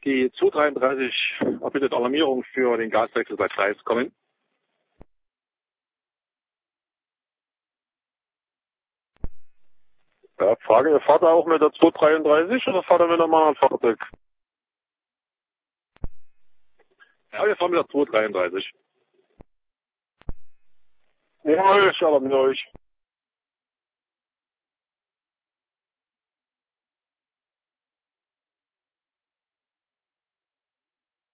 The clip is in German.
Die 233 erbittet Alarmierung für den Gaswechsel bei Gleis kommen. Ja, Frage, Ihr Vater auch mit der 233 oder fahrt er mit einem anderen Fahrzeug? Ja, wir fahren mit der 233. Ja, ich alarmiere euch.